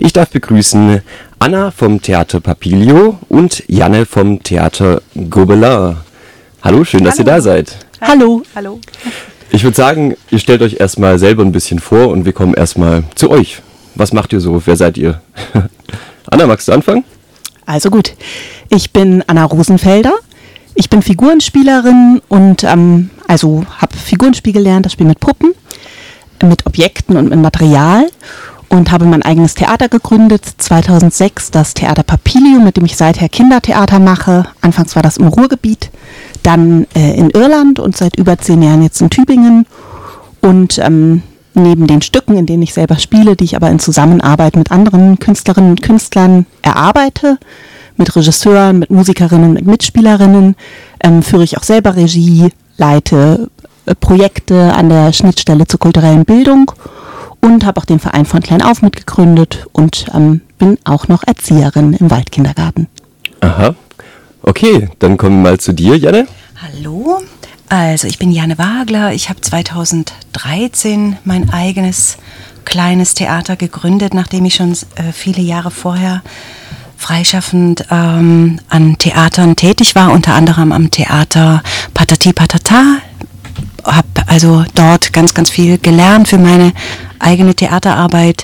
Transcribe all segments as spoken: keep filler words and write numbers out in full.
Ich darf begrüßen Anna vom Theater Papilio und Janne vom Theater Gobelin. Hallo, schön, dass Hallo. ihr da seid. Hallo. Hallo. Ich würde sagen, ihr stellt euch erstmal selber ein bisschen vor und wir kommen erstmal zu euch. Was macht ihr so? Wer seid ihr? Anna, magst du anfangen? Also gut, ich bin Anna Rosenfelder. Ich bin Figurenspielerin und ähm, also habe Figurenspiel gelernt, das Spiel mit Puppen, mit Objekten und mit Material und habe mein eigenes Theater gegründet, zweitausendsechs das Theater Papilio, mit dem ich seither Kindertheater mache. Anfangs war das im Ruhrgebiet, dann äh, in Irland und seit über zehn Jahren jetzt in Tübingen. Und ähm, neben den Stücken, in denen ich selber spiele, die ich aber in Zusammenarbeit mit anderen Künstlerinnen und Künstlern erarbeite, mit Regisseuren, mit Musikerinnen, mit Mitspielerinnen, ähm, führe ich auch selber Regie, leite äh, Projekte an der Schnittstelle zur kulturellen Bildung und habe auch den Verein von klein auf mitgegründet und ähm, bin auch noch Erzieherin im Waldkindergarten. Aha, okay, dann kommen wir mal zu dir, Janne. Hallo, also ich bin Janne Wagler, ich habe zweitausenddreizehn mein eigenes kleines Theater gegründet, nachdem ich schon äh, viele Jahre vorher freischaffend ähm, an Theatern tätig war, unter anderem am Theater Patati Patata. Habe also dort ganz, ganz viel gelernt für meine eigene Theaterarbeit.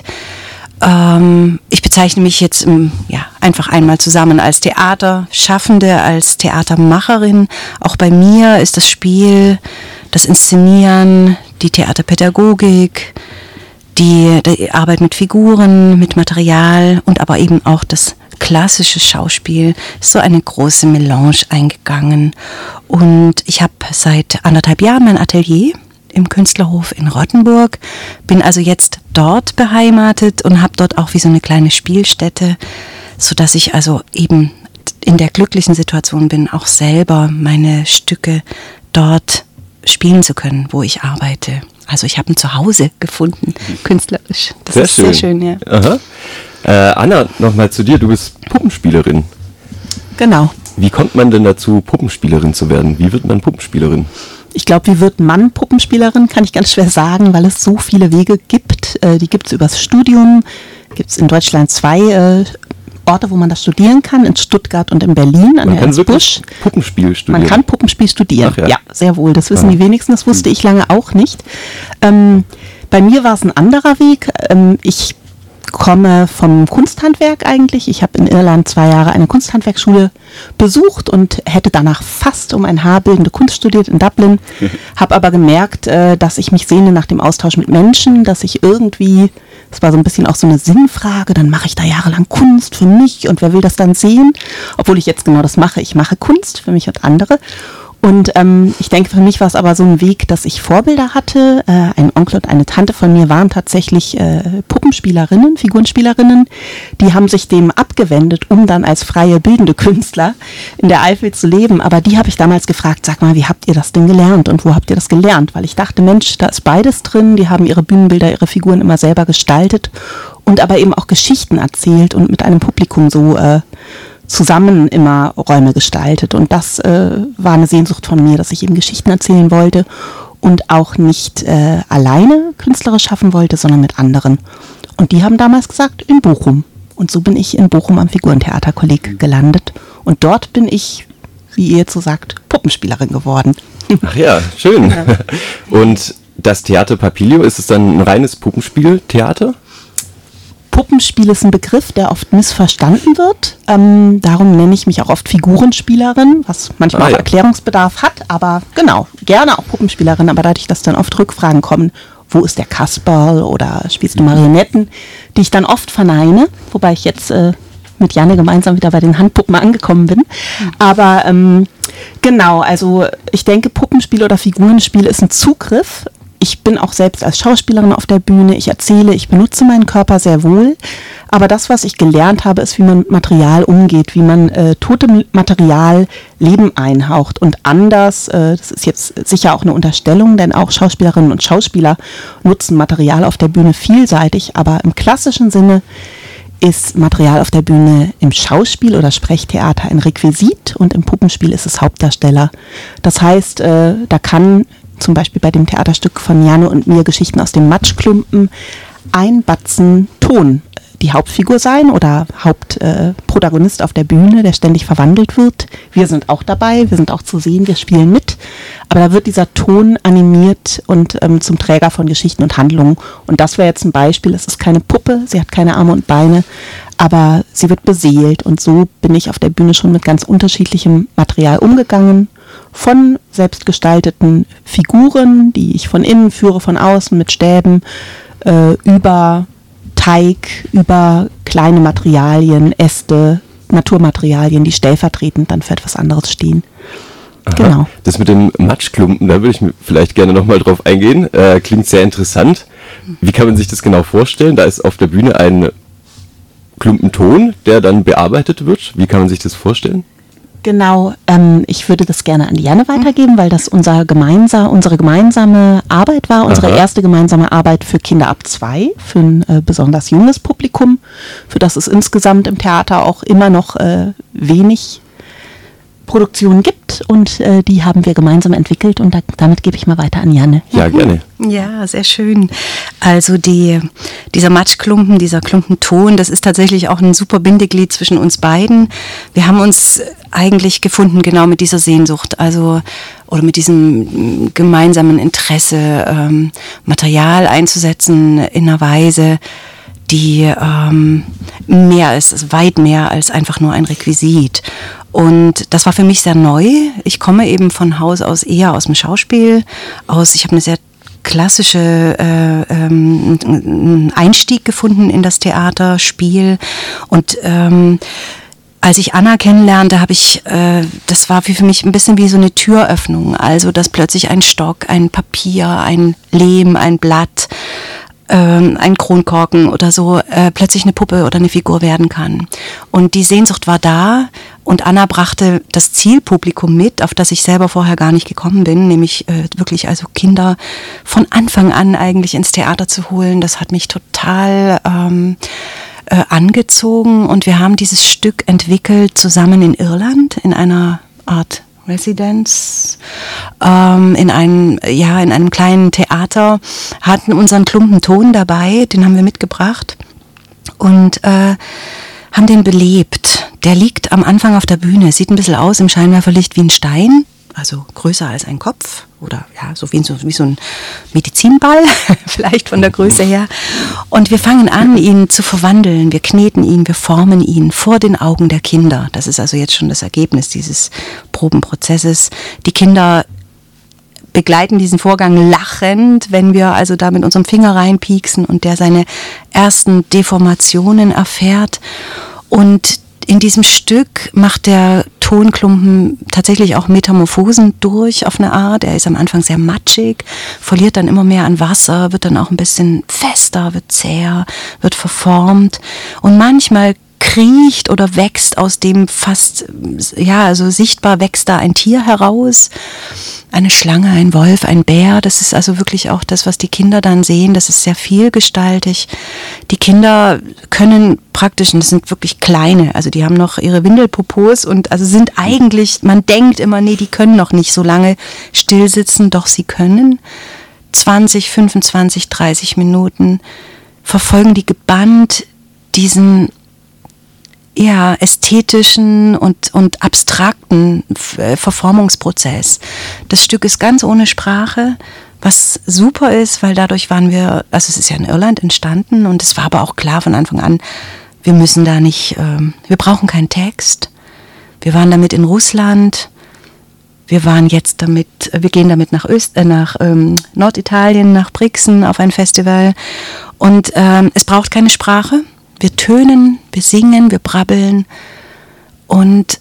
Ähm, ich bezeichne mich jetzt im, ja, einfach einmal zusammen als Theaterschaffende, als Theatermacherin. Auch bei mir ist das Spiel, das Inszenieren, die Theaterpädagogik, die, die Arbeit mit Figuren, mit Material und aber eben auch das klassische Schauspiel, ist so eine große Melange eingegangen. Und ich habe seit anderthalb Jahren mein Atelier im Künstlerhof in Rottenburg, bin also jetzt dort beheimatet und habe dort auch wie so eine kleine Spielstätte, sodass ich also eben in der glücklichen Situation bin, auch selber meine Stücke dort spielen zu können, wo ich arbeite. Also ich habe ein Zuhause gefunden, künstlerisch. Das sehr ist schön. sehr schön, ja. Aha. Äh, Anna, nochmal zu dir. Du bist Puppenspielerin. Genau. Wie kommt man denn dazu, Puppenspielerin zu werden? Wie wird man Puppenspielerin? Ich glaube, wie wird man Puppenspielerin, kann ich ganz schwer sagen, weil es so viele Wege gibt. Äh, die gibt es übers Studium. Gibt es in Deutschland zwei äh, Orte, wo man das studieren kann, in Stuttgart und in Berlin an Man der kann Erzbusch. wirklich Puppenspiel studieren. Man kann Puppenspiel studieren, Ach ja. ja. Sehr wohl. Das wissen Ah. die wenigsten, das wusste ich lange auch nicht. Ähm, bei mir war es ein anderer Weg. Ähm, ich komme vom Kunsthandwerk eigentlich. Ich habe in Irland zwei Jahre eine Kunsthandwerksschule besucht und hätte danach fast um ein Haar bildende Kunst studiert in Dublin. Habe aber gemerkt, äh, dass ich mich sehne nach dem Austausch mit Menschen, dass ich irgendwie, das war so ein bisschen auch so eine Sinnfrage, dann mache ich da jahrelang Kunst für mich und wer will das dann sehen? Obwohl ich jetzt genau das mache. Ich mache Kunst für mich und andere. Und ähm, ich denke, für mich war es aber so ein Weg, dass ich Vorbilder hatte. Äh, ein Onkel und eine Tante von mir waren tatsächlich äh, Puppenspielerinnen, Figurenspielerinnen. Die haben sich dem abgewendet, um dann als freie bildende Künstler in der Eifel zu leben. Aber die habe ich damals gefragt, sag mal, wie habt ihr das denn gelernt und wo habt ihr das gelernt? Weil ich dachte, Mensch, da ist beides drin. Die haben ihre Bühnenbilder, ihre Figuren immer selber gestaltet und aber eben auch Geschichten erzählt und mit einem Publikum so äh, zusammen immer Räume gestaltet. Und das äh, war eine Sehnsucht von mir, dass ich eben Geschichten erzählen wollte und auch nicht äh, alleine künstlerisch schaffen wollte, sondern mit anderen. Und die haben damals gesagt, in Bochum. Und so bin ich in Bochum am Figurentheaterkolleg gelandet. Und dort bin ich, wie ihr jetzt so sagt, Puppenspielerin geworden. Ach ja, schön. Und das Theater Papilio, ist es dann ein reines Puppenspieltheater? Puppenspiel ist ein Begriff, der oft missverstanden wird. Ähm, darum nenne ich mich auch oft Figurenspielerin, was manchmal Ah, auch ja. Erklärungsbedarf hat. Aber genau, gerne auch Puppenspielerin. Aber dadurch, dass dann oft Rückfragen kommen, wo ist der Kasperl oder spielst du Marionetten, die ich dann oft verneine, wobei ich jetzt äh, mit Janne gemeinsam wieder bei den Handpuppen angekommen bin. Aber ähm, genau, also ich denke, Puppenspiel oder Figurenspiel ist ein Zugriff. Ich bin auch selbst als Schauspielerin auf der Bühne, ich erzähle, ich benutze meinen Körper sehr wohl, aber das, was ich gelernt habe, ist, wie man mit Material umgeht, wie man äh, totem Material Leben einhaucht und anders, äh, das ist jetzt sicher auch eine Unterstellung, denn auch Schauspielerinnen und Schauspieler nutzen Material auf der Bühne vielseitig, aber im klassischen Sinne ist Material auf der Bühne im Schauspiel oder Sprechtheater ein Requisit und im Puppenspiel ist es Hauptdarsteller. Das heißt, äh, da kann zum Beispiel bei dem Theaterstück von Janne und mir Geschichten aus dem Matschklumpen ein Batzen Ton die Hauptfigur sein oder Hauptprotagonist äh, auf der Bühne, der ständig verwandelt wird. Wir sind auch dabei, wir sind auch zu sehen, wir spielen mit. Aber da wird dieser Ton animiert und ähm, zum Träger von Geschichten und Handlungen. Und das wäre jetzt ein Beispiel. Es ist keine Puppe, sie hat keine Arme und Beine, aber sie wird beseelt. Und so bin ich auf der Bühne schon mit ganz unterschiedlichem Material umgegangen. Von selbstgestalteten Figuren, die ich von innen führe, von außen mit Stäben, äh, über Teig, über kleine Materialien, Äste, Naturmaterialien, die stellvertretend dann für etwas anderes stehen. Aha. Genau. Das mit dem Matschklumpen, da würde ich vielleicht gerne nochmal drauf eingehen. Äh, klingt sehr interessant. Wie kann man sich das genau vorstellen? Da ist auf der Bühne ein Klumpenton, der dann bearbeitet wird. Wie kann man sich das vorstellen? Genau, ähm, ich würde das gerne an Janne weitergeben, weil das unser gemeinsa- unsere gemeinsame Arbeit war, unsere Aha. erste gemeinsame Arbeit für Kinder ab zwei, für ein äh, besonders junges Publikum, für das es insgesamt im Theater auch immer noch äh, wenig Produktionen gibt und äh, die haben wir gemeinsam entwickelt und da, damit gebe ich mal weiter an Janne. Ja, gerne. Ja, sehr schön. Also die, dieser Matschklumpen, dieser Klumpenton, das ist tatsächlich auch ein super Bindeglied zwischen uns beiden. Wir haben uns eigentlich gefunden genau mit dieser Sehnsucht, also oder mit diesem gemeinsamen Interesse, ähm, Material einzusetzen in einer Weise, die ähm, mehr ist, ist, weit mehr als einfach nur ein Requisit. Und das war für mich sehr neu. Ich komme eben von Haus aus eher aus dem Schauspiel, aus, ich habe eine sehr klassische äh, ähm, Einstieg gefunden in das Theaterspiel und ähm, als ich Anna kennenlernte, habe ich, äh, das war für mich ein bisschen wie so eine Türöffnung, also dass plötzlich ein Stock, ein Papier, ein Lehm, ein Blatt, ähm, ein Kronkorken oder so äh, plötzlich eine Puppe oder eine Figur werden kann. Und die Sehnsucht war da und Anna brachte das Zielpublikum mit, auf das ich selber vorher gar nicht gekommen bin, nämlich äh, wirklich also Kinder von Anfang an eigentlich ins Theater zu holen. Das hat mich total ähm, äh, angezogen und wir haben dieses Stück entwickelt zusammen in Irland in einer Art Residence, ähm, in einem, ja, in einem kleinen Theater, hatten unseren Klumpenton dabei, den haben wir mitgebracht und äh, haben den belebt. Der liegt am Anfang auf der Bühne, sieht ein bisschen aus im Scheinwerferlicht wie ein Stein, also größer als ein Kopf oder ja, so wie, so wie so ein Medizinball, vielleicht von der Größe her. Und wir fangen an, ihn zu verwandeln, wir kneten ihn, wir formen ihn vor den Augen der Kinder. Das ist also jetzt schon das Ergebnis dieses Probenprozesses. Die Kinder begleiten diesen Vorgang lachend, wenn wir also da mit unserem Finger reinpieksen und der seine ersten Deformationen erfährt. Und in diesem Stück macht der Tonklumpen tatsächlich auch Metamorphosen durch auf eine Art. Er ist am Anfang sehr matschig, verliert dann immer mehr an Wasser, wird dann auch ein bisschen fester, wird zäher, wird verformt und manchmal kriecht oder wächst aus dem fast, ja, also sichtbar wächst da ein Tier heraus. Eine Schlange, ein Wolf, ein Bär, das ist also wirklich auch das, was die Kinder dann sehen, das ist sehr vielgestaltig. Die Kinder können praktisch, und das sind wirklich kleine, also die haben noch ihre Windelpopos und also sind eigentlich, man denkt immer, nee, die können noch nicht so lange still sitzen, doch sie können. zwanzig, fünfundzwanzig, dreißig Minuten verfolgen die gebannt diesen ja, ästhetischen und, und abstrakten Verformungsprozess. Das Stück ist ganz ohne Sprache, was super ist, weil dadurch waren wir, also es ist ja in Irland entstanden und es war aber auch klar von Anfang an, wir müssen da nicht, ähm, wir brauchen keinen Text. Wir waren damit in Russland, wir waren jetzt damit, wir gehen damit nach, Öst, äh, nach ähm, Norditalien, nach Brixen auf ein Festival und ähm, es braucht keine Sprache. Wir tönen, wir singen, wir brabbeln und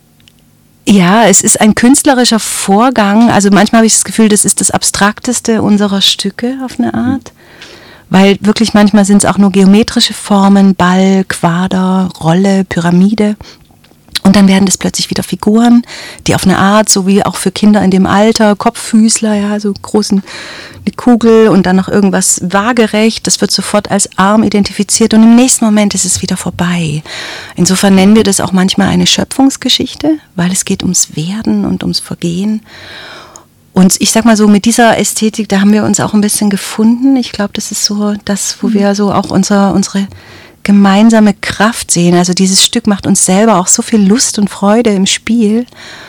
ja, es ist ein künstlerischer Vorgang, also manchmal habe ich das Gefühl, das ist das Abstrakteste unserer Stücke auf eine Art, weil wirklich manchmal sind es auch nur geometrische Formen, Ball, Quader, Rolle, Pyramide. Und dann werden das plötzlich wieder Figuren, die auf eine Art, so wie auch für Kinder in dem Alter, Kopffüßler, ja, so großen, eine Kugel und dann noch irgendwas waagerecht, das wird sofort als Arm identifiziert und im nächsten Moment ist es wieder vorbei. Insofern nennen wir das auch manchmal eine Schöpfungsgeschichte, weil es geht ums Werden und ums Vergehen. Und ich sag mal so, mit dieser Ästhetik, da haben wir uns auch ein bisschen gefunden. Ich glaube, das ist so das, wo wir so auch unser, unsere gemeinsame Kraft sehen. Also dieses Stück macht uns selber auch so viel Lust und Freude im Spiel.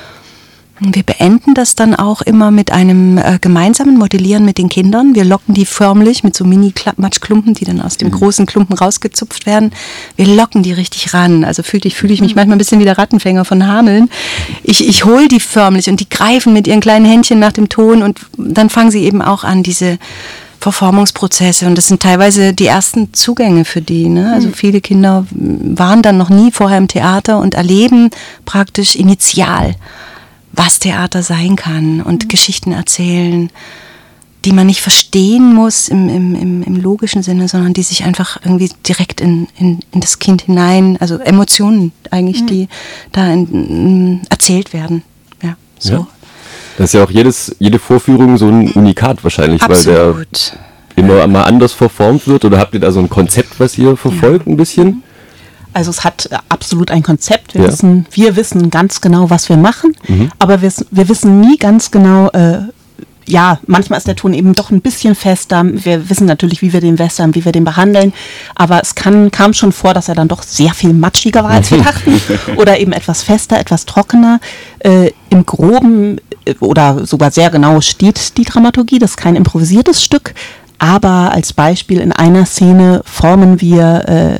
Und wir beenden das dann auch immer mit einem äh, gemeinsamen Modellieren mit den Kindern. Wir locken die förmlich mit so Mini-Matschklumpen, die dann aus dem mhm. großen Klumpen rausgezupft werden. Wir locken die richtig ran. Also fühle ich, fühl ich mich manchmal ein bisschen wie der Rattenfänger von Hameln. Ich, ich hole die förmlich und die greifen mit ihren kleinen Händchen nach dem Ton und dann fangen sie eben auch an, diese Verformungsprozesse. Und das sind teilweise die ersten Zugänge für die. Ne? Also viele Kinder waren dann noch nie vorher im Theater und erleben praktisch initial, was Theater sein kann und mhm. Geschichten erzählen, die man nicht verstehen muss im, im, im, im logischen Sinne, sondern die sich einfach irgendwie direkt in, in, in das Kind hinein, also Emotionen eigentlich, mhm. die da in, in, erzählt werden. Ja, so. Ja. Das ist ja auch jedes, jede Vorführung so ein Unikat wahrscheinlich, Absolut. Weil der immer mal anders verformt wird. Oder habt ihr da so ein Konzept, was ihr verfolgt, ja. ein bisschen? Also es hat absolut ein Konzept. Wir, ja. wissen, wir wissen ganz genau, was wir machen, mhm. aber wir, wir wissen nie ganz genau, äh, ja, manchmal ist der Ton eben doch ein bisschen fester. Wir wissen natürlich, wie wir den wässern, wie wir den behandeln, aber es kann, kam schon vor, dass er dann doch sehr viel matschiger war, als wir dachten, oder eben etwas fester, etwas trockener. Äh, Im Groben äh, oder sogar sehr genau steht die Dramaturgie, das ist kein improvisiertes Stück, aber als Beispiel in einer Szene formen wir äh,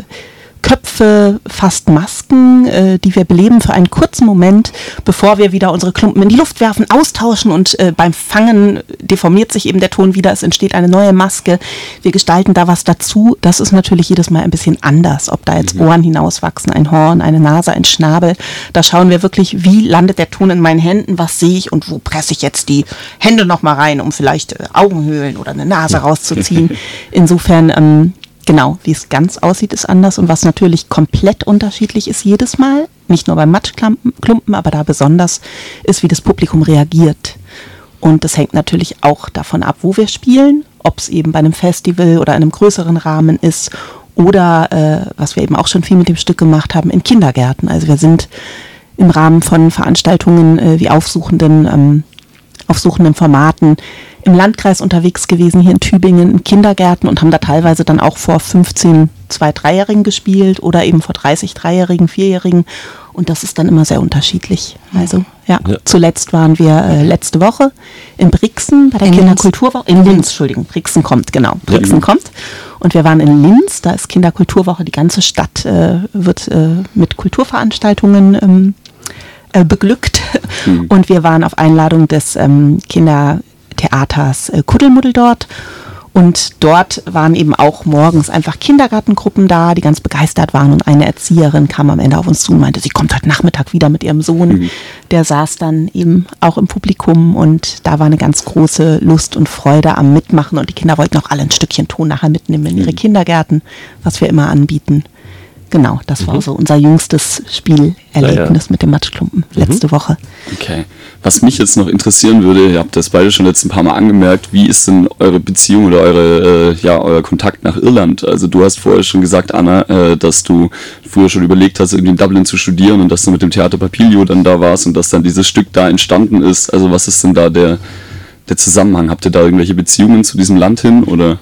Köpfe, fast Masken, äh, die wir beleben für einen kurzen Moment, bevor wir wieder unsere Klumpen in die Luft werfen, austauschen und äh, beim Fangen deformiert sich eben der Ton wieder, es entsteht eine neue Maske. Wir gestalten da was dazu. Das ist natürlich jedes Mal ein bisschen anders, ob da jetzt Ohren hinauswachsen, ein Horn, eine Nase, ein Schnabel. Da schauen wir wirklich, wie landet der Ton in meinen Händen, was sehe ich und wo presse ich jetzt die Hände nochmal rein, um vielleicht äh, Augenhöhlen oder eine Nase rauszuziehen. Insofern, ähm, genau, wie es ganz aussieht, ist anders und was natürlich komplett unterschiedlich ist jedes Mal, nicht nur beim Matschklumpen, aber da besonders ist, wie das Publikum reagiert. Und das hängt natürlich auch davon ab, wo wir spielen, ob es eben bei einem Festival oder einem größeren Rahmen ist oder, äh, was wir eben auch schon viel mit dem Stück gemacht haben, in Kindergärten. Also wir sind im Rahmen von Veranstaltungen äh, wie aufsuchenden, ähm, aufsuchenden Formaten im Landkreis unterwegs gewesen, hier in Tübingen, in Kindergärten und haben da teilweise dann auch vor fünfzehn Zwei-, Dreijährigen gespielt oder eben vor dreißig Dreijährigen, Vierjährigen und das ist dann immer sehr unterschiedlich. Also ja, ja. Zuletzt waren wir äh, letzte Woche in Brixen bei der in Kinderkulturwoche, in Linz, Entschuldigung, Brixen kommt, genau, Brixen ja. kommt und wir waren in Linz, da ist Kinderkulturwoche, die ganze Stadt äh, wird äh, mit Kulturveranstaltungen ähm, äh, beglückt mhm. und wir waren auf Einladung des ähm, Kinder Theaters äh, Kuddelmuddel dort und dort waren eben auch morgens einfach Kindergartengruppen da, die ganz begeistert waren und eine Erzieherin kam am Ende auf uns zu und meinte, sie kommt heute Nachmittag wieder mit ihrem Sohn, mhm. der saß dann eben auch im Publikum und da war eine ganz große Lust und Freude am Mitmachen und die Kinder wollten auch alle ein Stückchen Ton nachher mitnehmen in ihre mhm. Kindergärten, was wir immer anbieten. Genau, das war mhm. so unser jüngstes Spielerlebnis ja, ja. mit dem Matschklumpen letzte mhm. Woche. Okay. Was mich jetzt noch interessieren würde, ihr habt das beide schon jetzt ein paar Mal angemerkt, wie ist denn eure Beziehung oder eure, äh, ja, euer Kontakt nach Irland? Also du hast vorher schon gesagt, Anna, äh, dass du früher schon überlegt hast, irgendwie in Dublin zu studieren und dass du mit dem Theater Papilio dann da warst und dass dann dieses Stück da entstanden ist. Also was ist denn da der, der Zusammenhang? Habt ihr da irgendwelche Beziehungen zu diesem Land hin oder?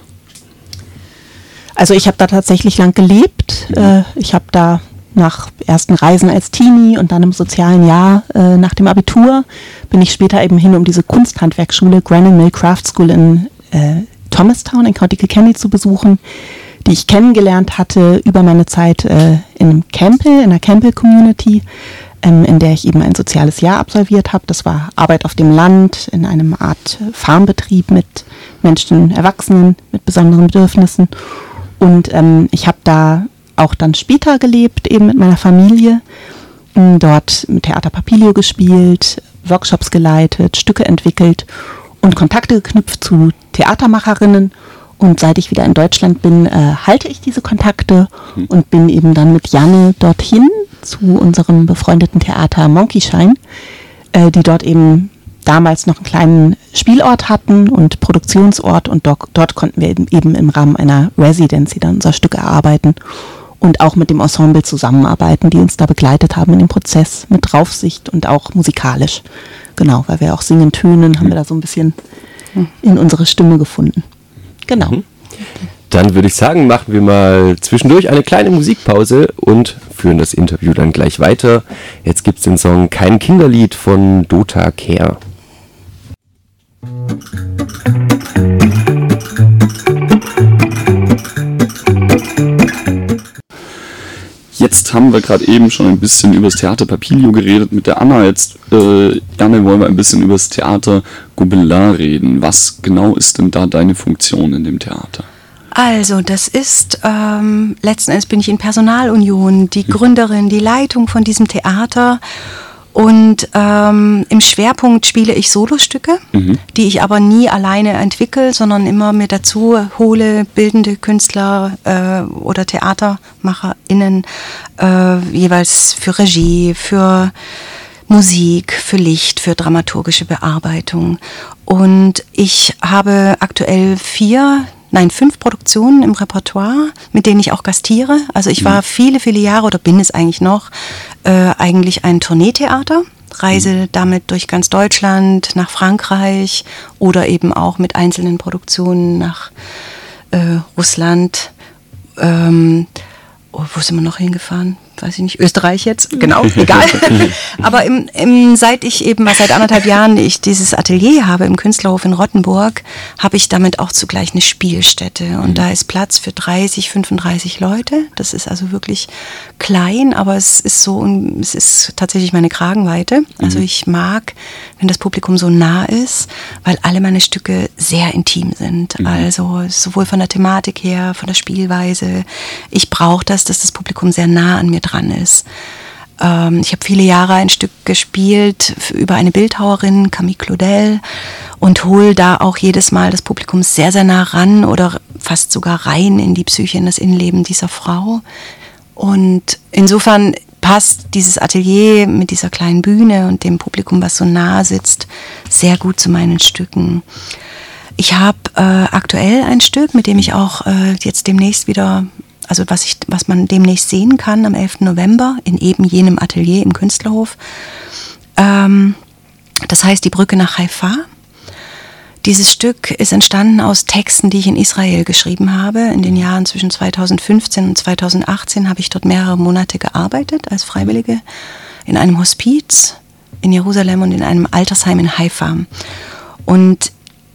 Also ich habe da tatsächlich lang gelebt. Mhm. Äh, ich habe da nach ersten Reisen als Teenie und dann im sozialen Jahr äh, nach dem Abitur bin ich später eben hin, um diese Kunsthandwerkschule Grannon Mill Craft School in äh, Thomastown in County Kilkenny zu besuchen, die ich kennengelernt hatte über meine Zeit äh, in Campbell, in der Campbell Community, ähm, in der ich eben ein soziales Jahr absolviert habe. Das war Arbeit auf dem Land in einem Art Farmbetrieb mit Menschen, Erwachsenen mit besonderen Bedürfnissen. Und ähm, ich habe da auch dann später gelebt, eben mit meiner Familie, dort mit Theater Papilio gespielt, Workshops geleitet, Stücke entwickelt und Kontakte geknüpft zu Theatermacherinnen. Und seit ich wieder in Deutschland bin, äh, halte ich diese Kontakte und bin eben dann mit Janne dorthin zu unserem befreundeten Theater Monkeyshine, äh, die dort eben damals noch einen kleinen Spielort hatten und Produktionsort und dort, dort konnten wir eben, eben im Rahmen einer Residency dann unser Stück erarbeiten und auch mit dem Ensemble zusammenarbeiten, die uns da begleitet haben in dem Prozess mit Draufsicht und auch musikalisch. Genau, weil wir auch singen, tönen, haben wir da so ein bisschen in unsere Stimme gefunden. Genau. Mhm. Dann würde ich sagen, machen wir mal zwischendurch eine kleine Musikpause und führen das Interview dann gleich weiter. Jetzt gibt es den Song Kein Kinderlied von Dota Kehr. Jetzt haben wir gerade eben schon ein bisschen über das Theater Papilio geredet mit der Anna. Jetzt, äh, Janne, wollen wir ein bisschen über das Theater Gobelin reden. Was genau ist denn da deine Funktion in dem Theater? Also, das ist, ähm, letzten Endes bin ich in Personalunion, die Gründerin, die Leitung von diesem Theater. Und ähm, im Schwerpunkt spiele ich Solostücke, mhm. die ich aber nie alleine entwickle, sondern immer mir dazu hole, bildende Künstler äh, oder TheatermacherInnen, äh, jeweils für Regie, für Musik, für Licht, für dramaturgische Bearbeitung. Und ich habe aktuell vier Nein, fünf Produktionen im Repertoire, mit denen ich auch gastiere. Also ich war viele, viele Jahre, oder bin es eigentlich noch, äh, eigentlich ein Tourneetheater. Reise damit durch ganz Deutschland, nach Frankreich oder eben auch mit einzelnen Produktionen nach äh, Russland. Ähm, oh, wo sind wir noch hingefahren? Weiß ich nicht, Österreich jetzt, genau, egal. Aber im, im, seit ich eben, seit anderthalb Jahren ich dieses Atelier habe im Künstlerhof in Rottenburg, habe ich damit auch zugleich eine Spielstätte. Und mhm. da ist Platz für dreißig, fünfunddreißig Leute. Das ist also wirklich klein, aber es ist so, es ist tatsächlich meine Kragenweite. Also mhm. ich mag, wenn das Publikum so nah ist, weil alle meine Stücke sehr intim sind. Mhm. Also sowohl von der Thematik her, von der Spielweise. Ich brauche das, dass das Publikum sehr nah an mir dran ist. Ähm, ich habe viele Jahre ein Stück gespielt über eine Bildhauerin, Camille Claudel, und hole da auch jedes Mal das Publikum sehr, sehr nah ran oder fast sogar rein in die Psyche, in das Innenleben dieser Frau. Und insofern passt dieses Atelier mit dieser kleinen Bühne und dem Publikum, was so nah sitzt, sehr gut zu meinen Stücken. Ich habe äh, aktuell ein Stück, mit dem ich auch äh, jetzt demnächst wieder also was, ich, was man demnächst sehen kann am elften November in eben jenem Atelier im Künstlerhof. Ähm, das heißt Die Brücke nach Haifa. Dieses Stück ist entstanden aus Texten, die ich in Israel geschrieben habe. In den Jahren zwischen zweitausendfünfzehn und zweitausendachtzehn habe ich dort mehrere Monate gearbeitet als Freiwillige in einem Hospiz in Jerusalem und in einem Altersheim in Haifa. Und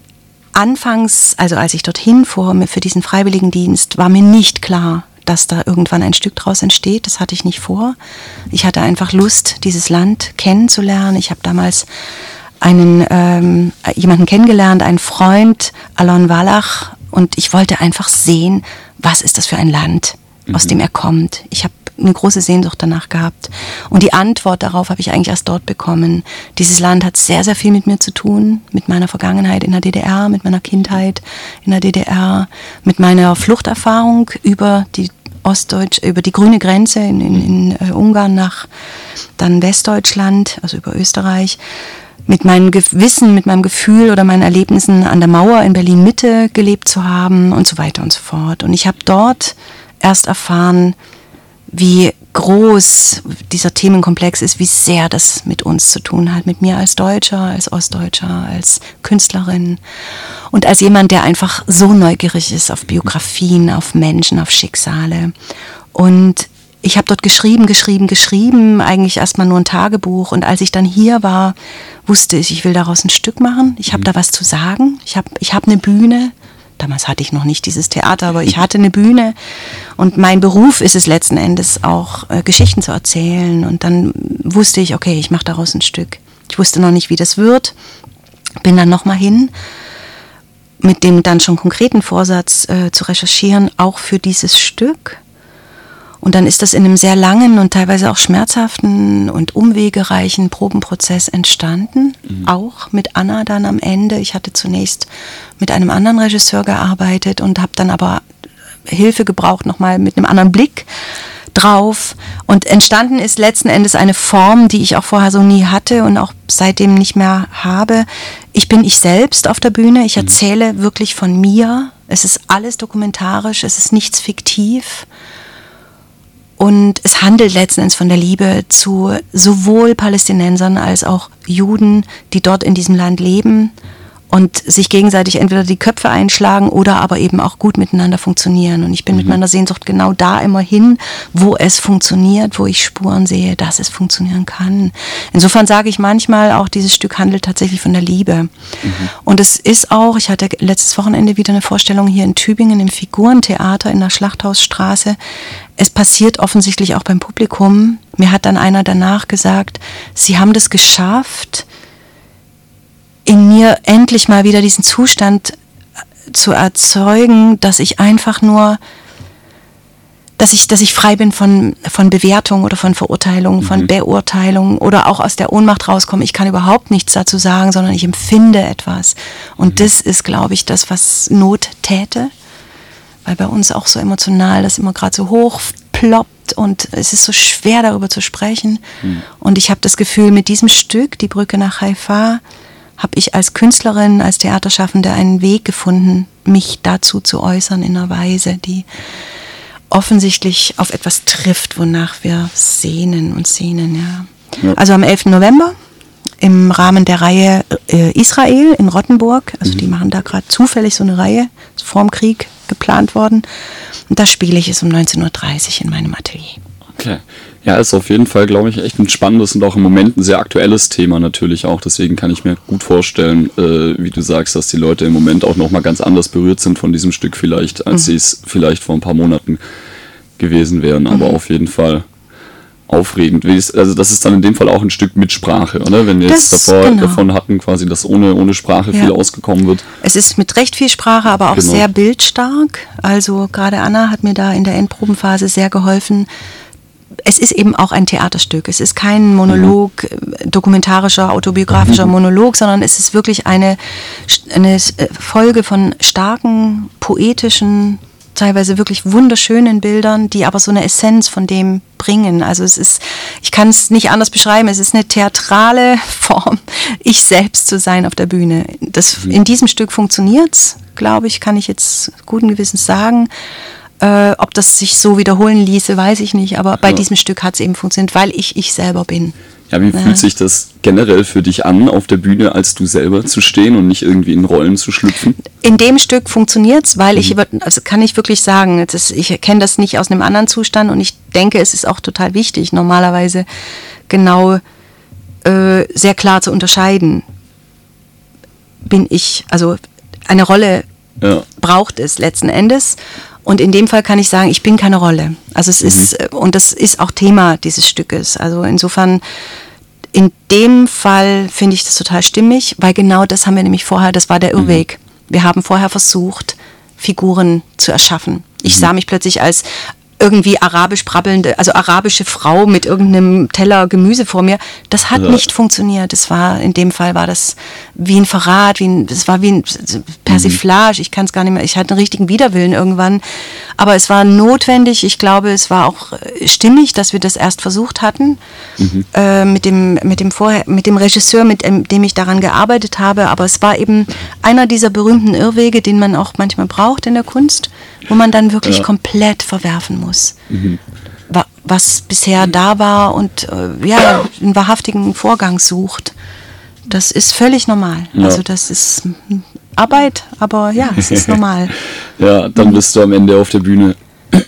anfangs, also als ich dorthin fuhr für diesen Freiwilligendienst, war mir nicht klar, dass da irgendwann ein Stück draus entsteht. Das hatte ich nicht vor. Ich hatte einfach Lust, dieses Land kennenzulernen. Ich habe damals einen ähm, jemanden kennengelernt, einen Freund, Alon Wallach, und ich wollte einfach sehen, was ist das für ein Land, mhm. aus dem er kommt. Ich habe eine große Sehnsucht danach gehabt. Und die Antwort darauf habe ich eigentlich erst dort bekommen. Dieses Land hat sehr, sehr viel mit mir zu tun, mit meiner Vergangenheit in der D D R, mit meiner Kindheit in der D D R, mit meiner Fluchterfahrung über die Ostdeutsch, über die grüne Grenze in, in, in Ungarn nach dann Westdeutschland, also über Österreich, mit meinem Wissen, mit meinem Gefühl oder meinen Erlebnissen an der Mauer in Berlin-Mitte gelebt zu haben und so weiter und so fort. Und ich habe dort erst erfahren, wie groß dieser Themenkomplex ist, wie sehr das mit uns zu tun hat, mit mir als Deutscher, als Ostdeutscher, als Künstlerin und als jemand, der einfach so neugierig ist auf Biografien, auf Menschen, auf Schicksale. Und ich habe dort geschrieben, geschrieben, geschrieben, eigentlich erstmal nur ein Tagebuch. Und als ich dann hier war, wusste ich, ich will daraus ein Stück machen. Ich habe da was zu sagen. Ich habe ich hab eine Bühne. Damals hatte ich noch nicht dieses Theater, aber ich hatte eine Bühne. Und mein Beruf ist es letzten Endes auch, äh, Geschichten zu erzählen. Und dann wusste ich, okay, ich mache daraus ein Stück. Ich wusste noch nicht, wie das wird. Bin dann nochmal hin, mit dem dann schon konkreten Vorsatz äh, zu recherchieren, auch für dieses Stück. Und dann ist das in einem sehr langen und teilweise auch schmerzhaften und umwegereichen Probenprozess entstanden. Mhm. Auch mit Anna dann am Ende. Ich hatte zunächst mit einem anderen Regisseur gearbeitet und habe dann aber Hilfe gebraucht, nochmal mit einem anderen Blick drauf. Und entstanden ist letzten Endes eine Form, die ich auch vorher so nie hatte und auch seitdem nicht mehr habe. Ich bin ich selbst auf der Bühne. Ich erzähle wirklich von mir. Es ist alles dokumentarisch, es ist nichts fiktiv. Und es handelt letzten Endes von der Liebe zu sowohl Palästinensern als auch Juden, die dort in diesem Land leben und sich gegenseitig entweder die Köpfe einschlagen oder aber eben auch gut miteinander funktionieren. Und ich bin mhm. mit meiner Sehnsucht genau da immer hin, wo es funktioniert, wo ich Spuren sehe, dass es funktionieren kann. Insofern sage ich manchmal auch, dieses Stück handelt tatsächlich von der Liebe. Mhm. Und es ist auch, ich hatte letztes Wochenende wieder eine Vorstellung hier in Tübingen im Figurentheater in der Schlachthausstraße. Es passiert offensichtlich auch beim Publikum. Mir hat dann einer danach gesagt, Sie haben das geschafft, in mir endlich mal wieder diesen Zustand zu erzeugen, dass ich einfach nur, dass ich, dass ich frei bin von, von Bewertung oder von Verurteilung, von mhm. Beurteilung oder auch aus der Ohnmacht rauskomme. Ich kann überhaupt nichts dazu sagen, sondern ich empfinde etwas. Und mhm. das ist, glaube ich, das, was Not täte, weil bei uns auch so emotional das immer gerade so hoch ploppt und es ist so schwer, darüber zu sprechen. Mhm. Und ich habe das Gefühl, mit diesem Stück, Die Brücke nach Haifa, habe ich als Künstlerin, als Theaterschaffende einen Weg gefunden, mich dazu zu äußern in einer Weise, die offensichtlich auf etwas trifft, wonach wir sehnen und sehnen. Ja. Ja. Also am elften November im Rahmen der Reihe äh, Israel in Rottenburg, also mhm. die machen da gerade zufällig so eine Reihe, ist vorm Krieg geplant worden. Und da spiele ich es um neunzehn Uhr dreißig in meinem Atelier. Okay. Ja, ist auf jeden Fall, glaube ich, echt ein spannendes und auch im Moment ein sehr aktuelles Thema natürlich auch. Deswegen kann ich mir gut vorstellen, äh, wie du sagst, dass die Leute im Moment auch nochmal ganz anders berührt sind von diesem Stück vielleicht, als mhm. sie es vielleicht vor ein paar Monaten gewesen wären. Aber mhm. auf jeden Fall aufregend. Also das ist dann in dem Fall auch ein Stück mit Sprache, oder? Wenn wir jetzt das, davor, genau. davon hatten, quasi, dass ohne, ohne Sprache ja. viel ausgekommen wird. Es ist mit recht viel Sprache, aber auch genau. sehr bildstark. Also gerade Anna hat mir da in der Endprobenphase sehr geholfen. Es ist eben auch ein Theaterstück. Es ist kein Monolog, mhm. dokumentarischer, autobiografischer mhm. Monolog, sondern es ist wirklich eine, eine Folge von starken, poetischen, teilweise wirklich wunderschönen Bildern, die aber so eine Essenz von dem bringen. Also es ist, ich kann es nicht anders beschreiben, es ist eine theatrale Form, ich selbst zu sein auf der Bühne. Das, mhm. in diesem Stück funktioniert's, glaube ich, kann ich jetzt guten Gewissens sagen. Äh, ob das sich so wiederholen ließe, weiß ich nicht, aber bei ja. diesem Stück hat es eben funktioniert, weil ich ich selber bin. Ja, wie ja. fühlt sich das generell für dich an, auf der Bühne als du selber zu stehen und nicht irgendwie in Rollen zu schlüpfen? In dem Stück funktioniert es, weil mhm. ich, also kann ich wirklich sagen, ist, ich kenne das nicht aus einem anderen Zustand und ich denke, es ist auch total wichtig, normalerweise genau äh, sehr klar zu unterscheiden. Bin ich, also eine Rolle ja. braucht es letzten Endes. Und in dem Fall kann ich sagen, ich bin keine Rolle. Also es mhm. ist, und das ist auch Thema dieses Stückes. Also insofern, in dem Fall finde ich das total stimmig, weil genau das haben wir nämlich vorher, das war der Irrweg. Mhm. Wir haben vorher versucht, Figuren zu erschaffen. Ich mhm. sah mich plötzlich als irgendwie arabisch brabbelnde, also arabische Frau mit irgendeinem Teller Gemüse vor mir. Das hat ja. nicht funktioniert. Das war, in dem Fall war das wie ein Verrat, wie ein, das war wie ein Persiflage. Ich kann es gar nicht mehr, ich hatte einen richtigen Widerwillen irgendwann. Aber es war notwendig. Ich glaube, es war auch stimmig, dass wir das erst versucht hatten. Mhm. Äh, mit dem, mit dem vorher, mit dem Regisseur, mit dem ich daran gearbeitet habe. Aber es war eben einer dieser berühmten Irrwege, den man auch manchmal braucht in der Kunst, wo man dann wirklich ja. komplett verwerfen muss, mhm. was bisher da war und äh, ja, einen wahrhaftigen Vorgang sucht. Das ist völlig normal. Ja. Also das ist Arbeit, aber ja, es ist normal. Ja, dann bist du am Ende auf der Bühne,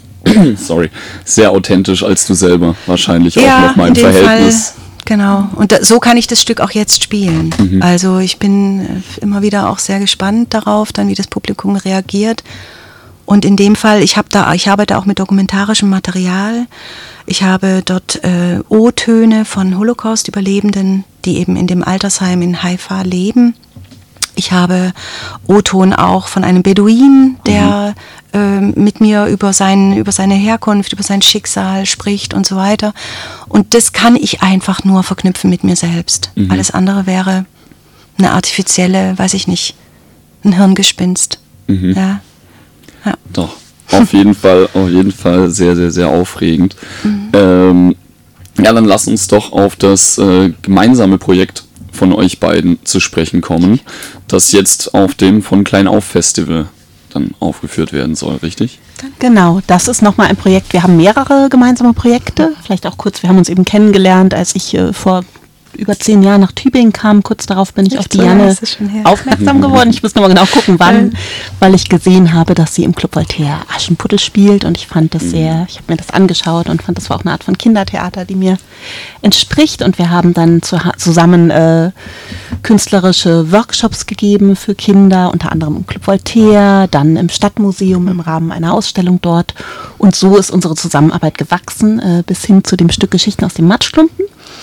sorry, sehr authentisch als du selber wahrscheinlich ja, auch noch mal im Verhältnis. Fall, genau, und da, so kann ich das Stück auch jetzt spielen. Mhm. Also ich bin immer wieder auch sehr gespannt darauf, dann wie das Publikum reagiert. Und in dem Fall, ich habe da, ich arbeite auch mit dokumentarischem Material. Ich habe dort äh, O-Töne von Holocaust-Überlebenden, die eben in dem Altersheim in Haifa leben. Ich habe O-Ton auch von einem Beduin, der mhm. äh, mit mir über, sein, über seine Herkunft, über sein Schicksal spricht und so weiter. Und das kann ich einfach nur verknüpfen mit mir selbst. Mhm. Alles andere wäre eine artifizielle, weiß ich nicht, ein Hirngespinst. Mhm. Ja. Ja. Doch, auf jeden Fall, auf jeden Fall sehr, sehr, sehr aufregend. Mhm. Ähm, ja, dann lass uns doch auf das äh, gemeinsame Projekt von euch beiden zu sprechen kommen, das jetzt auf dem von Klein auf Festival dann aufgeführt werden soll, richtig? Genau, das ist nochmal ein Projekt. Wir haben mehrere gemeinsame Projekte, vielleicht auch kurz, wir haben uns eben kennengelernt, als ich äh, vor über zehn Jahren nach Tübingen kam. Kurz darauf bin ich Echt auf die so, Janne ist das schon her? aufmerksam geworden. Ich muss nochmal genau gucken, wann, weil ich gesehen habe, dass sie im Club Voltaire Aschenputtel spielt und ich fand das sehr, ich habe mir das angeschaut und fand, das war auch eine Art von Kindertheater, die mir entspricht und wir haben dann zu, zusammen äh, künstlerische Workshops gegeben für Kinder, unter anderem im Club Voltaire, dann im Stadtmuseum im Rahmen einer Ausstellung dort und so ist unsere Zusammenarbeit gewachsen, äh, bis hin zu dem Stück Geschichten aus dem Matschklumpen.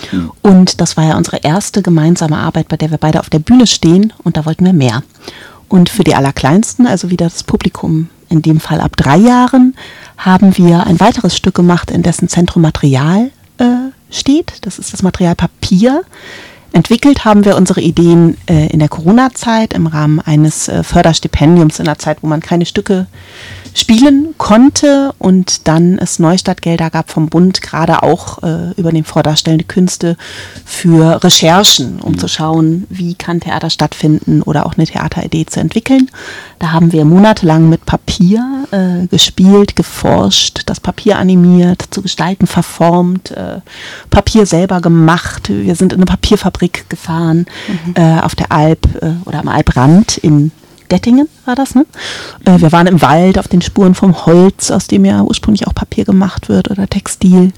Und das war ja unsere erste gemeinsame Arbeit, bei der wir beide auf der Bühne stehen und da wollten wir mehr. Und für die Allerkleinsten, also wieder das Publikum in dem Fall ab drei Jahren, haben wir ein weiteres Stück gemacht, in dessen Zentrum Material äh, steht. Das ist das Material Papier. Entwickelt haben wir unsere Ideen äh, in der Corona-Zeit im Rahmen eines äh, Förderstipendiums in einer Zeit, wo man keine Stücke spielen konnte und dann es Neustartgelder gab vom Bund, gerade auch äh, über den Fonds Darstellende Künste für Recherchen, um mhm. zu schauen, wie kann Theater stattfinden oder auch eine Theateridee zu entwickeln. Da haben wir monatelang mit Papier äh, gespielt, geforscht, das Papier animiert, zu gestalten, verformt, äh, Papier selber gemacht. Wir sind in eine Papierfabrik gefahren, mhm. äh, auf der Alp äh, oder am Alprand in Dettingen war das, ne? Äh, wir waren im Wald auf den Spuren vom Holz, aus dem ja ursprünglich auch Papier gemacht wird oder Textil.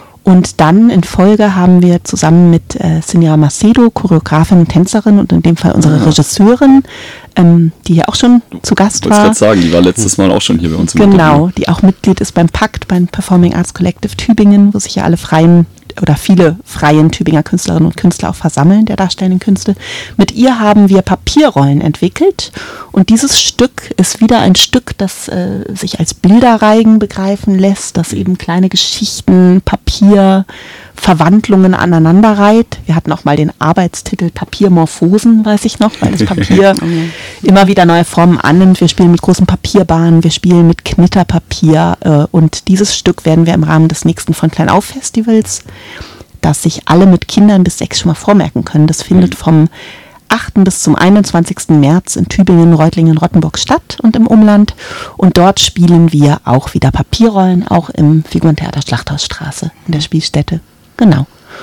Und dann in Folge haben wir zusammen mit äh, Sinja Macedo, Choreografin und Tänzerin und in dem Fall unsere ja. Regisseurin, ähm, die hier auch schon zu Gast war. Ich wollte gerade sagen, die war letztes Mal auch schon hier bei uns im Genau, Interview. Die auch Mitglied ist beim Pakt, beim Performing Arts Collective Tübingen, wo sich ja alle freien oder viele freien Tübinger Künstlerinnen und Künstler auch versammeln, der darstellenden Künste. Mit ihr haben wir Papierrollen entwickelt und dieses Stück ist wieder ein Stück, das äh, sich als Bilderreigen begreifen lässt, das eben kleine Geschichten, Papier, Verwandlungen aneinanderreiht. Wir hatten auch mal den Arbeitstitel Papiermorphosen, weiß ich noch, weil das Papier immer wieder neue Formen annimmt. Wir spielen mit großen Papierbahnen, wir spielen mit Knitterpapier äh, und dieses Stück werden wir im Rahmen des nächsten von Klein Auf Festivals, das sich alle mit Kindern bis sechs schon mal vormerken können. Das findet vom achten bis zum einundzwanzigsten März in Tübingen, Reutlingen, Rottenburg statt und im Umland. Und dort spielen wir auch wieder Papierrollen, auch im Figurentheater Schlachthausstraße in der Spielstätte. Genau.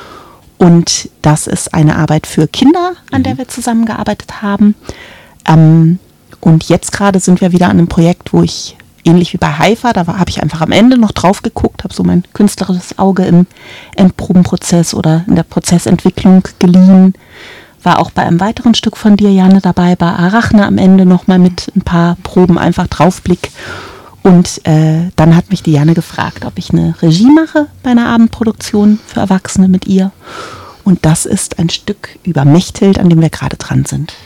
Und das ist eine Arbeit für Kinder, an der wir zusammengearbeitet haben. Ähm, und jetzt gerade sind wir wieder an einem Projekt, wo ich, ähnlich wie bei Haifa, da habe ich einfach am Ende noch drauf geguckt, habe so mein künstlerisches Auge im Endprobenprozess oder in der Prozessentwicklung geliehen. War auch bei einem weiteren Stück von dir, Janne, dabei, bei Arachne am Ende nochmal mit ein paar Proben einfach Draufblick. Und äh, dann hat mich die Janne gefragt, ob ich eine Regie mache bei einer Abendproduktion für Erwachsene mit ihr. Und das ist ein Stück über Mechthild, an dem wir gerade dran sind.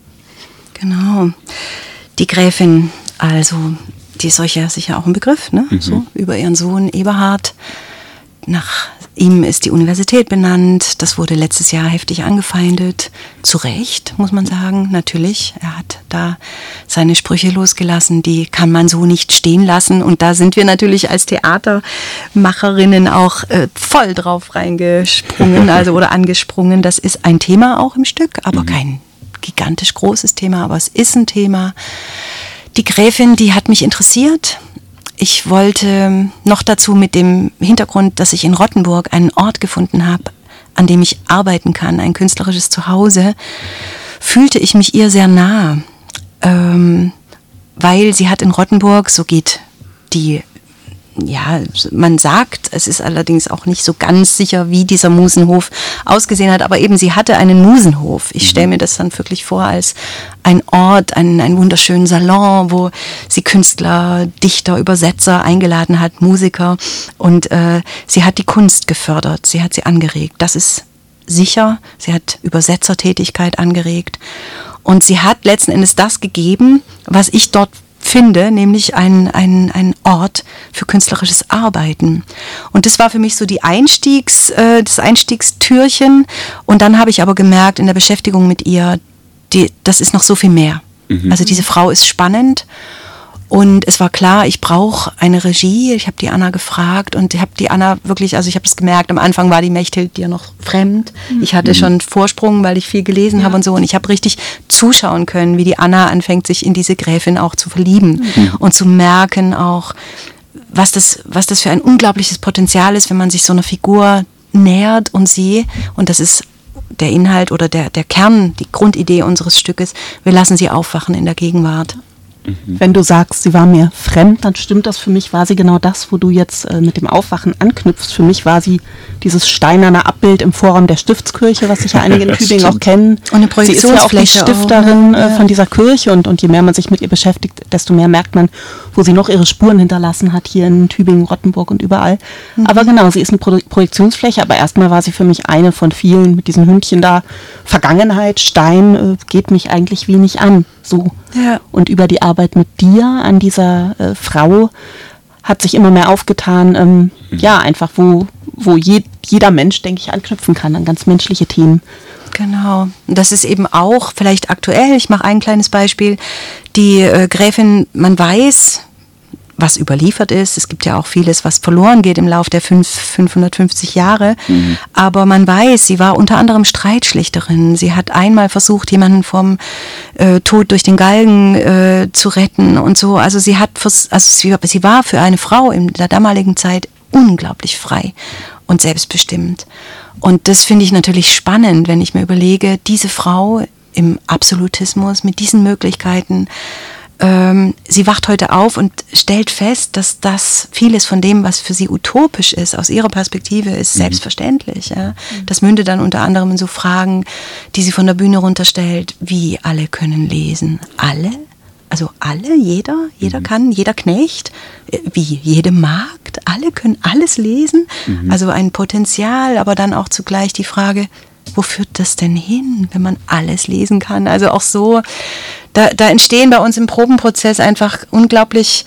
Genau. Die Gräfin, also, die ist euch ja sicher auch ein Begriff, ne? Mhm. So, über ihren Sohn Eberhard. Nach ihm ist die Universität benannt. Das wurde letztes Jahr heftig angefeindet. Zu Recht, muss man sagen, natürlich. Er hat da seine Sprüche losgelassen, die kann man so nicht stehen lassen. Und da sind wir natürlich als Theatermacherinnen auch äh, voll drauf reingesprungen, also oder angesprungen. Das ist ein Thema auch im Stück, aber mhm. kein gigantisch großes Thema, aber es ist ein Thema. Die Gräfin, die hat mich interessiert. Ich wollte noch dazu mit dem Hintergrund, dass ich in Rottenburg einen Ort gefunden habe, an dem ich arbeiten kann, ein künstlerisches Zuhause, fühlte ich mich ihr sehr nah, ähm, weil sie hat in Rottenburg, so geht die, ja, man sagt, es ist allerdings auch nicht so ganz sicher, wie dieser Musenhof ausgesehen hat, aber eben sie hatte einen Musenhof. Ich stelle mir das dann wirklich vor als ein Ort, einen, einen wunderschönen Salon, wo sie Künstler, Dichter, Übersetzer eingeladen hat, Musiker und äh, sie hat die Kunst gefördert, sie hat sie angeregt. Das ist sicher, sie hat Übersetzertätigkeit angeregt und sie hat letzten Endes das gegeben, was ich dort finde, nämlich ein, ein, ein Ort für künstlerisches Arbeiten. Und das war für mich so die Einstiegs, äh, das Einstiegstürchen. Und dann habe ich aber gemerkt, in der Beschäftigung mit ihr, die, das ist noch so viel mehr. Mhm. Also diese Frau ist spannend. Und es war klar, ich brauche eine Regie. Ich habe die Anna gefragt und ich habe die Anna wirklich, also ich habe es gemerkt, am Anfang war die Mechthild dir noch fremd. Ich hatte mhm. schon Vorsprung, weil ich viel gelesen ja. habe und so. Und ich habe richtig zuschauen können, wie die Anna anfängt, sich in diese Gräfin auch zu verlieben mhm. und zu merken auch, was das, was das für ein unglaubliches Potenzial ist, wenn man sich so einer Figur nähert und sie, und das ist der Inhalt oder der, der Kern, die Grundidee unseres Stückes, wir lassen sie aufwachen in der Gegenwart. Wenn du sagst, sie war mir fremd, dann stimmt das. Für mich war sie genau das, wo du jetzt äh, mit dem Aufwachen anknüpfst. Für mich war sie dieses steinerne Abbild im Vorraum der Stiftskirche, was sich ja einige in Tübingen auch kennen. Und eine sie ist ja auch die Projektionsfläche Stifterin auch, ne? äh, von dieser Kirche und, und je mehr man sich mit ihr beschäftigt, desto mehr merkt man, wo sie noch ihre Spuren hinterlassen hat, hier in Tübingen, Rottenburg und überall. Mhm. Aber genau, sie ist eine Pro- Projektionsfläche, aber erstmal war sie für mich eine von vielen mit diesen Hündchen da. Vergangenheit, Stein, äh, geht mich eigentlich wenig an. So. Ja. Und über die Arbeit mit dir an dieser äh, Frau hat sich immer mehr aufgetan, ähm, mhm. ja, einfach wo, wo je, jeder Mensch, denke ich, anknüpfen kann an ganz menschliche Themen. Genau. Und das ist eben auch vielleicht aktuell, ich mache ein kleines Beispiel, die äh, Gräfin, man weiß, was überliefert ist. Es gibt ja auch vieles, was verloren geht im Lauf der fünf, fünfhundertfünfzig Jahre. Mhm. Aber man weiß, sie war unter anderem Streitschlichterin. Sie hat einmal versucht, jemanden vom äh, Tod durch den Galgen äh, zu retten und so. Also sie hat, also sie, sie war für eine Frau in der damaligen Zeit unglaublich frei und selbstbestimmt. Und das finde ich natürlich spannend, wenn ich mir überlege, diese Frau im Absolutismus mit diesen Möglichkeiten, Ähm, sie wacht heute auf und stellt fest, dass das vieles von dem, was für sie utopisch ist, aus ihrer Perspektive ist, mhm. selbstverständlich. Ja? Mhm. Das mündet dann unter anderem in so Fragen, die sie von der Bühne runterstellt, wie alle können lesen. Alle? Also alle? Jeder? Jeder mhm. kann? Jeder Knecht? Wie? Jede Magd? Alle können alles lesen? Mhm. Also ein Potenzial, aber dann auch zugleich die Frage, wo führt das denn hin, wenn man alles lesen kann? Also auch so, da, da entstehen bei uns im Probenprozess einfach unglaublich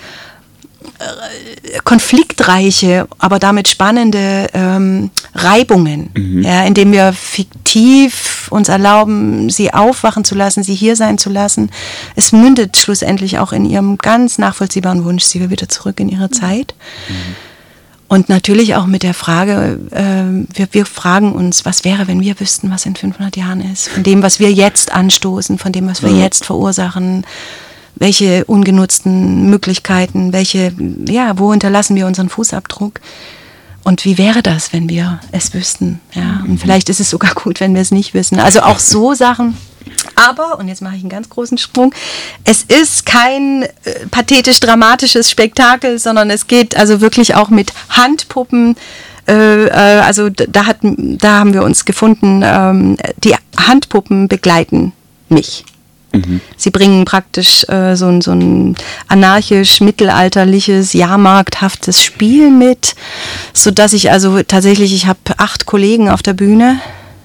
äh, konfliktreiche, aber damit spannende ähm, Reibungen, mhm. ja, indem wir fiktiv uns erlauben, sie aufwachen zu lassen, sie hier sein zu lassen. Es mündet schlussendlich auch in ihrem ganz nachvollziehbaren Wunsch, sie will wieder zurück in ihre Zeit. Mhm. Und natürlich auch mit der Frage, äh, wir, wir fragen uns, was wäre, wenn wir wüssten, was in fünfhundert Jahren ist? Von dem, was wir jetzt anstoßen, von dem, was wir ja. jetzt verursachen, welche ungenutzten Möglichkeiten, welche, ja, wo hinterlassen wir unseren Fußabdruck? Und wie wäre das, wenn wir es wüssten? Ja, und vielleicht ist es sogar gut, wenn wir es nicht wissen. Also auch so Sachen. Aber, und jetzt mache ich einen ganz großen Sprung, es ist kein äh, pathetisch-dramatisches Spektakel, sondern es geht also wirklich auch mit Handpuppen. Äh, äh, also da, hat, da haben wir uns gefunden, ähm, die Handpuppen begleiten mich. Mhm. Sie bringen praktisch äh, so, so ein anarchisch-mittelalterliches, jahrmarkthaftes Spiel mit, sodass ich also tatsächlich, ich habe acht Kollegen auf der Bühne,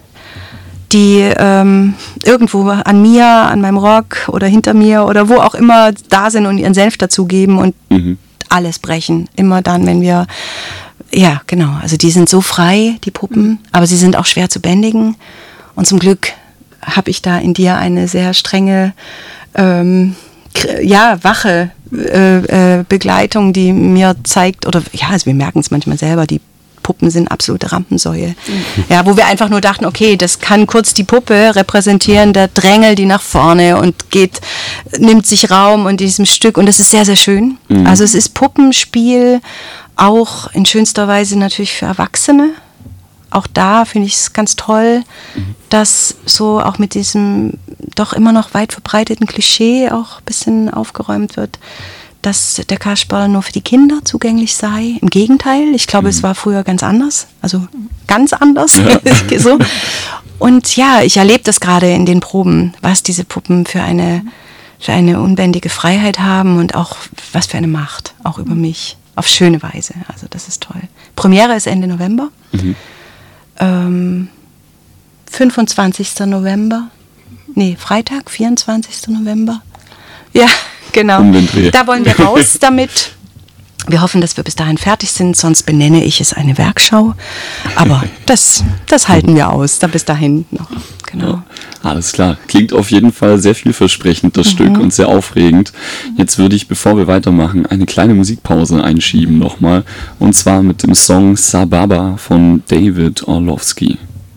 die ähm, irgendwo an mir, an meinem Rock oder hinter mir oder wo auch immer da sind und ihren Senf dazugeben und mhm. alles brechen. Immer dann, wenn wir, ja genau, also die sind so frei, die Puppen, aber sie sind auch schwer zu bändigen. Und zum Glück habe ich da in dir eine sehr strenge, ähm, ja, wache äh, äh, Begleitung, die mir zeigt, oder ja, also wir merken es manchmal selber, die Puppen sind absolute Rampensäue. Mhm. Ja, wo wir einfach nur dachten, okay, das kann kurz die Puppe repräsentieren, da drängelt die nach vorne und geht, nimmt sich Raum in diesem Stück und das ist sehr, sehr schön. Mhm. Also es ist Puppenspiel, auch in schönster Weise natürlich für Erwachsene. Auch da finde ich es ganz toll, mhm. dass so auch mit diesem doch immer noch weit verbreiteten Klischee auch ein bisschen aufgeräumt wird, dass der Kasperl nur für die Kinder zugänglich sei. Im Gegenteil, ich glaube, mhm. es war früher ganz anders, also ganz anders. Ja. so. Und ja, ich erlebe das gerade in den Proben, was diese Puppen für eine, für eine unbändige Freiheit haben und auch was für eine Macht, auch über mich, auf schöne Weise. Also das ist toll. Premiere ist Ende November. Mhm. Ähm, fünfundzwanzigster November. Nee, Freitag, vierundzwanzigster November. Ja, genau. Da wollen wir raus damit. Wir hoffen, dass wir bis dahin fertig sind, sonst benenne ich es eine Werkschau. Aber das, das halten wir aus, da bis dahin noch. Genau. Ja, alles klar. Klingt auf jeden Fall sehr vielversprechend, das mhm. Stück, und sehr aufregend. Jetzt würde ich, bevor wir weitermachen, eine kleine Musikpause einschieben nochmal. Und zwar mit dem Song Sababa von David Orlowski.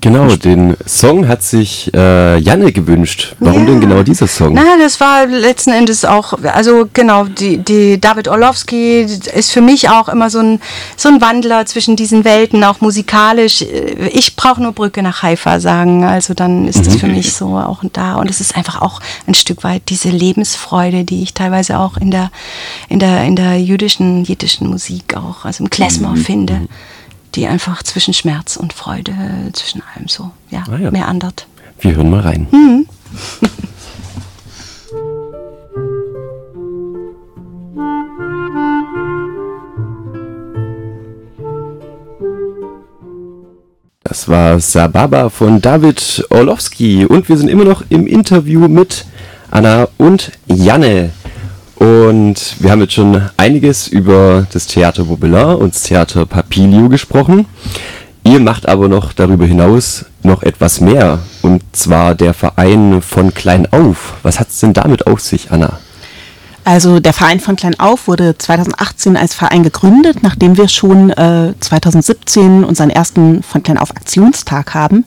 Genau, den Song hat sich äh, Janne gewünscht. Warum Ja. denn genau dieser Song? Na, das war letzten Endes auch, also genau, die, die David Orlowski ist für mich auch immer so ein, so ein Wandler zwischen diesen Welten, auch musikalisch. Ich brauche nur Brücke nach Haifa sagen, also dann ist das für mich so auch da. Und es ist einfach auch ein Stück weit diese Lebensfreude, die ich teilweise auch in der, in der, in der jüdischen, jiddischen Musik auch, also im Klezmer finde. Die einfach zwischen Schmerz und Freude, zwischen allem so, ja, Ah ja. mehr andert. Wir hören mal rein. Das war Sababa von David Orlowski und wir sind immer noch im Interview mit Anna und Janne. Und wir haben jetzt schon einiges über das Theater Vaubylar und das Theater Papilio gesprochen. Ihr macht aber noch darüber hinaus noch etwas mehr, und zwar der Verein von klein auf. Was hat es denn damit auf sich, Anna? Also der Verein von klein auf wurde zweitausendachtzehn als Verein gegründet, nachdem wir schon äh, zweitausendsiebzehn unseren ersten von klein auf Aktionstag haben.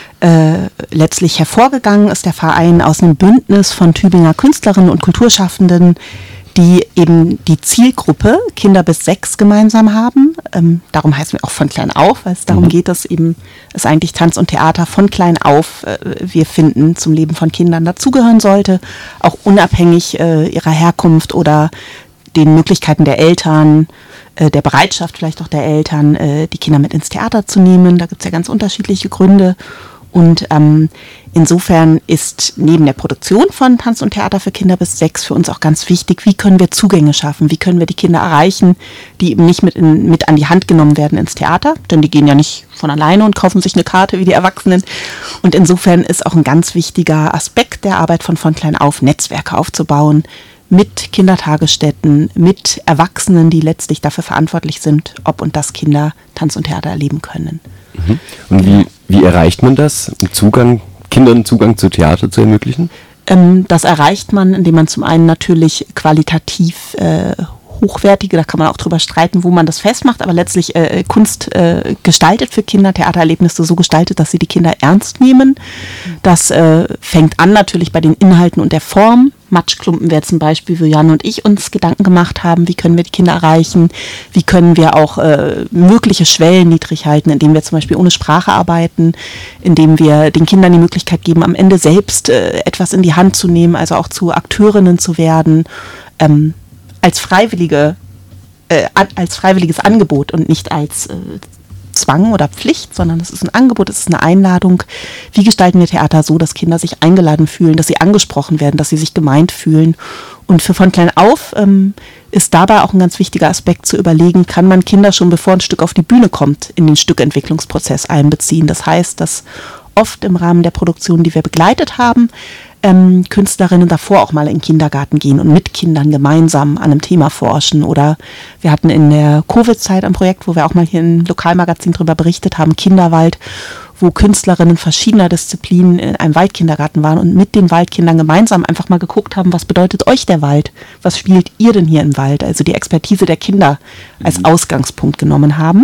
Äh, letztlich hervorgegangen ist der Verein aus einem Bündnis von Tübinger Künstlerinnen und Kulturschaffenden, die eben die Zielgruppe Kinder bis sechs gemeinsam haben. Ähm, darum heißen wir auch von klein auf, weil es darum Mhm. geht, dass eben es eigentlich Tanz und Theater von klein auf, äh, wir finden, zum Leben von Kindern dazugehören sollte, auch unabhängig äh, ihrer Herkunft oder den Möglichkeiten der Eltern, äh, der Bereitschaft vielleicht auch der Eltern, äh, die Kinder mit ins Theater zu nehmen. Da gibt es ja ganz unterschiedliche Gründe. Und ähm, insofern ist neben der Produktion von Tanz und Theater für Kinder bis sechs für uns auch ganz wichtig, wie können wir Zugänge schaffen, wie können wir die Kinder erreichen, die eben nicht mit, in, mit an die Hand genommen werden ins Theater, denn die gehen ja nicht von alleine und kaufen sich eine Karte wie die Erwachsenen. Und insofern ist auch ein ganz wichtiger Aspekt der Arbeit von von klein auf, Netzwerke aufzubauen mit Kindertagesstätten, mit Erwachsenen, die letztlich dafür verantwortlich sind, ob und dass Kinder Tanz und Theater erleben können. Mhm. Und wie, wie erreicht man das, Zugang, Kindern Zugang zu Theater zu ermöglichen? Ähm, das erreicht man, indem man zum einen natürlich qualitativ äh, hochwertige, da kann man auch drüber streiten, wo man das festmacht, aber letztlich äh, Kunst äh, gestaltet für Kinder, Theatererlebnisse so gestaltet, dass sie die Kinder ernst nehmen. Das äh, fängt an natürlich bei den Inhalten und der Form. Matschklumpen wäre zum Beispiel, wo Jan und ich uns Gedanken gemacht haben, wie können wir die Kinder erreichen, wie können wir auch äh, mögliche Schwellen niedrig halten, indem wir zum Beispiel ohne Sprache arbeiten, indem wir den Kindern die Möglichkeit geben, am Ende selbst äh, etwas in die Hand zu nehmen, also auch zu Akteurinnen zu werden, ähm, als freiwillige, äh, als freiwilliges Angebot und nicht als äh, Zwang oder Pflicht, sondern es ist ein Angebot, es ist eine Einladung. Wie gestalten wir Theater so, dass Kinder sich eingeladen fühlen, dass sie angesprochen werden, dass sie sich gemeint fühlen? Und für von klein auf ähm, ist dabei auch ein ganz wichtiger Aspekt zu überlegen, kann man Kinder schon bevor ein Stück auf die Bühne kommt, in den Stückentwicklungsprozess einbeziehen. Das heißt, dass oft im Rahmen der Produktion, die wir begleitet haben, ähm, Künstlerinnen davor auch mal in den Kindergarten gehen und mit Kindern gemeinsam an einem Thema forschen. Oder wir hatten in der Covid-Zeit ein Projekt, wo wir auch mal hier im Lokalmagazin drüber berichtet haben, Kinderwald, wo Künstlerinnen verschiedener Disziplinen in einem Waldkindergarten waren und mit den Waldkindern gemeinsam einfach mal geguckt haben, was bedeutet euch der Wald? Was spielt ihr denn hier im Wald? Also die Expertise der Kinder als Ausgangspunkt genommen haben.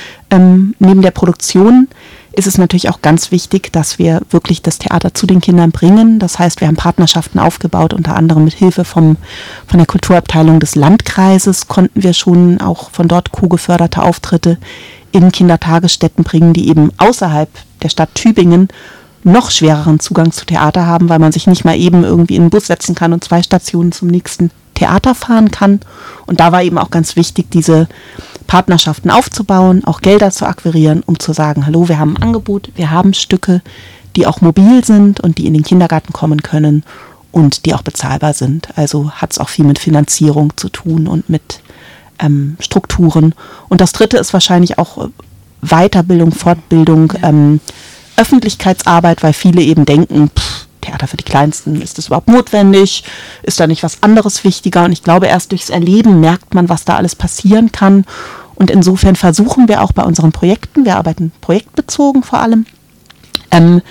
Ähm, neben der Produktion ist es natürlich auch ganz wichtig, dass wir wirklich das Theater zu den Kindern bringen. Das heißt, wir haben Partnerschaften aufgebaut, unter anderem mit Hilfe vom, von der Kulturabteilung des Landkreises konnten wir schon auch von dort co-geförderte Auftritte in Kindertagesstätten bringen, die eben außerhalb der Stadt Tübingen noch schwereren Zugang zu Theater haben, weil man sich nicht mal eben irgendwie in den Bus setzen kann und zwei Stationen zum nächsten Theater fahren kann. Und da war eben auch ganz wichtig, diese Partnerschaften aufzubauen, auch Gelder zu akquirieren, um zu sagen, hallo, wir haben ein Angebot, wir haben Stücke, die auch mobil sind und die in den Kindergarten kommen können und die auch bezahlbar sind. Also hat es auch viel mit Finanzierung zu tun und mit ähm, Strukturen. Und das Dritte ist wahrscheinlich auch Weiterbildung, Fortbildung, ähm, Öffentlichkeitsarbeit, weil viele eben denken, pff, Theater für die Kleinsten, ist das überhaupt notwendig? Ist da nicht was anderes wichtiger? Und ich glaube, erst durchs Erleben merkt man, was da alles passieren kann. Und insofern versuchen wir auch bei unseren Projekten, wir arbeiten projektbezogen vor allem, ähm,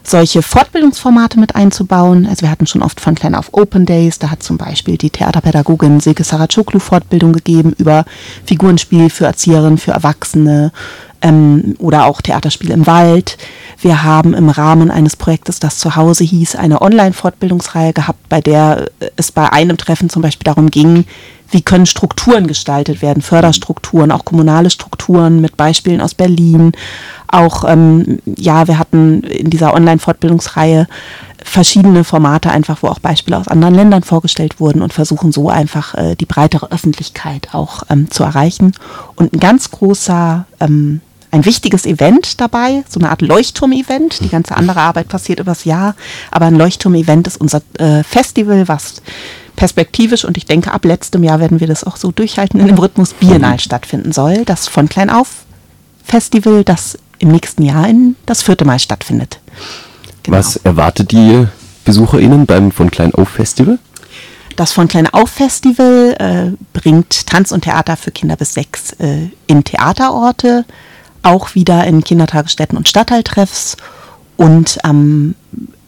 solche Fortbildungsformate mit einzubauen. Also wir hatten schon oft von klein auf Open Days, da hat zum Beispiel die Theaterpädagogin Silke Saracoglu Fortbildung gegeben über Figurenspiel für Erzieherinnen, für Erwachsene ähm, oder auch Theaterspiel im Wald. Wir haben im Rahmen eines Projektes, das zu Hause hieß, eine Online-Fortbildungsreihe gehabt, bei der es bei einem Treffen zum Beispiel darum ging, wie können Strukturen gestaltet werden, Förderstrukturen, auch kommunale Strukturen mit Beispielen aus Berlin. Auch, ähm, ja, wir hatten in dieser Online-Fortbildungsreihe verschiedene Formate einfach, wo auch Beispiele aus anderen Ländern vorgestellt wurden und versuchen so einfach äh, die breitere Öffentlichkeit auch ähm, zu erreichen. Und ein ganz großer, ähm, ein wichtiges Event dabei, so eine Art Leuchtturm-Event. Die ganze andere Arbeit passiert übers Jahr, aber ein Leuchtturm-Event ist unser äh, Festival, was perspektivisch, und ich denke, ab letztem Jahr werden wir das auch so durchhalten, in dem Rhythmus Biennale stattfinden soll. Das von klein auf Festival, das im nächsten Jahr in das vierte Mal stattfindet. Genau. Was erwartet die BesucherInnen beim von klein auf Festival? Das von klein auf Festival äh, bringt Tanz und Theater für Kinder bis sechs äh, in Theaterorte, auch wieder in Kindertagesstätten und Stadtteiltreffs und ähm,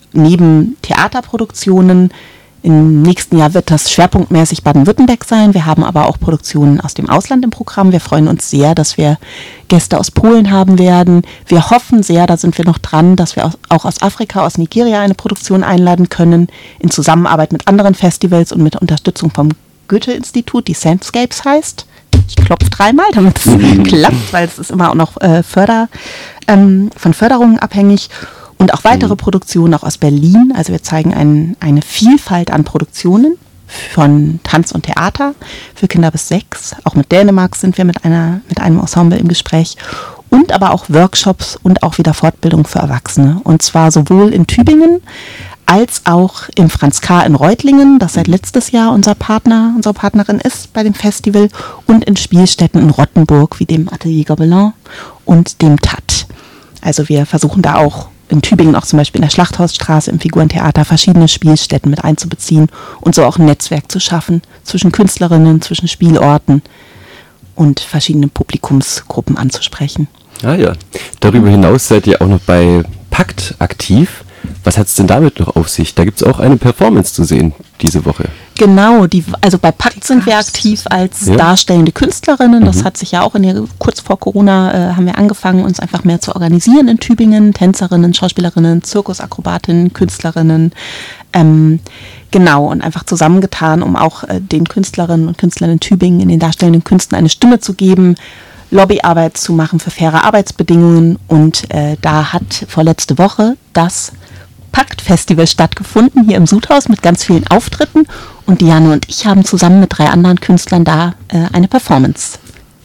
neben Theaterproduktionen. Im nächsten Jahr wird das schwerpunktmäßig Baden-Württemberg sein. Wir haben aber auch Produktionen aus dem Ausland im Programm. Wir freuen uns sehr, dass wir Gäste aus Polen haben werden. Wir hoffen sehr, da sind wir noch dran, dass wir auch aus Afrika, aus Nigeria eine Produktion einladen können, in Zusammenarbeit mit anderen Festivals und mit Unterstützung vom Goethe-Institut, die Sandscapes heißt. Ich klopfe dreimal, damit es klappt, weil es ist immer auch noch äh, Förder, ähm, von Förderungen abhängig. Und auch weitere mhm. Produktionen, auch aus Berlin. Also wir zeigen ein, eine Vielfalt an Produktionen von Tanz und Theater für Kinder bis sechs. Auch mit Dänemark sind wir mit, einer, mit einem Ensemble im Gespräch. Und aber auch Workshops und auch wieder Fortbildung für Erwachsene. Und zwar sowohl in Tübingen als auch im Franz K. in Reutlingen, das seit letztes Jahr unser Partner, unsere Partnerin ist bei dem Festival. Und in Spielstätten in Rottenburg, wie dem Atelier Gobelin und dem T A T. Also wir versuchen da auch in Tübingen auch zum Beispiel in der Schlachthausstraße im Figurentheater verschiedene Spielstätten mit einzubeziehen und so auch ein Netzwerk zu schaffen zwischen Künstlerinnen, zwischen Spielorten und verschiedenen Publikumsgruppen anzusprechen. Ah ja, darüber hinaus seid ihr auch noch bei Pakt aktiv. Was hat es denn damit noch auf sich? Da gibt es auch eine Performance zu sehen diese Woche. Genau, die, also bei Pakt sind wir aktiv als ja. darstellende Künstlerinnen. Das mhm. hat sich ja auch in der, kurz vor Corona äh, haben wir angefangen, uns einfach mehr zu organisieren in Tübingen. Tänzerinnen, Schauspielerinnen, Zirkusakrobatinnen, Künstlerinnen. Ähm, genau, und einfach zusammengetan, um auch äh, den Künstlerinnen und Künstlern in Tübingen, in den darstellenden Künsten eine Stimme zu geben, Lobbyarbeit zu machen für faire Arbeitsbedingungen. Und äh, da hat vorletzte Woche das Pakt-Festival stattgefunden, hier im Sudhaus mit ganz vielen Auftritten. Und Diane und ich haben zusammen mit drei anderen Künstlern da äh, eine Performance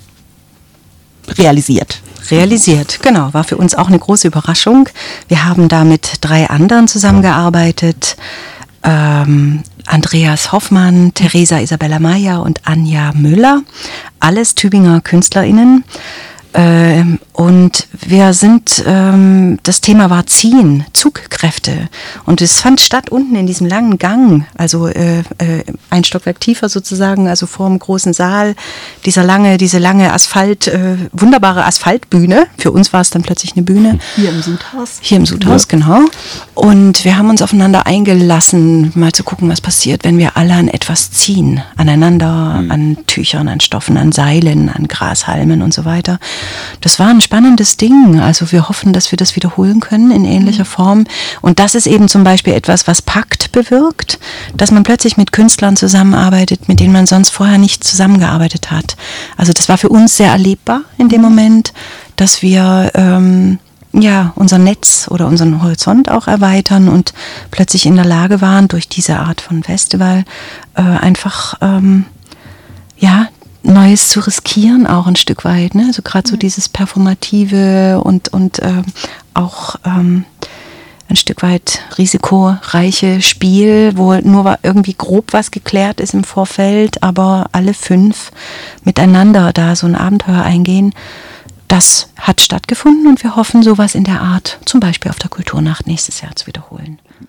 realisiert. Realisiert, genau. War für uns auch eine große Überraschung. Wir haben da mit drei anderen zusammengearbeitet. Ähm, Andreas Hoffmann, Theresa Isabella Meyer und Anja Müller. Alles Tübinger KünstlerInnen. Ähm, und wir sind, ähm, das Thema war Ziehen, Zugkräfte. Und es fand statt unten in diesem langen Gang, also äh, äh, ein Stockwerk tiefer sozusagen, also vor dem großen Saal, dieser lange, diese lange Asphalt, äh, wunderbare Asphaltbühne. Für uns war es dann plötzlich eine Bühne. Hier im Sudhaus. Hier im Sudhaus, ja. Genau. Und wir haben uns aufeinander eingelassen, mal zu gucken, was passiert, wenn wir alle an etwas ziehen. Aneinander, mhm. an Tüchern, an Stoffen, an Seilen, an Grashalmen und so weiter. Das war ein spannendes Ding. Also wir hoffen, dass wir das wiederholen können in ähnlicher Form. Und das ist eben zum Beispiel etwas, was Pakt bewirkt, dass man plötzlich mit Künstlern zusammenarbeitet, mit denen man sonst vorher nicht zusammengearbeitet hat. Also das war für uns sehr erlebbar in dem Moment, dass wir ähm, ja unser Netz oder unseren Horizont auch erweitern und plötzlich in der Lage waren, durch diese Art von Festival äh, einfach ähm, ja Neues zu riskieren, auch ein Stück weit, ne? Also gerade so dieses Performative und, und ähm, auch ähm, ein Stück weit risikoreiche Spiel, wo nur irgendwie grob was geklärt ist im Vorfeld, aber alle fünf miteinander da so ein Abenteuer eingehen. Das hat stattgefunden und wir hoffen, sowas in der Art zum Beispiel auf der Kulturnacht nächstes Jahr zu wiederholen.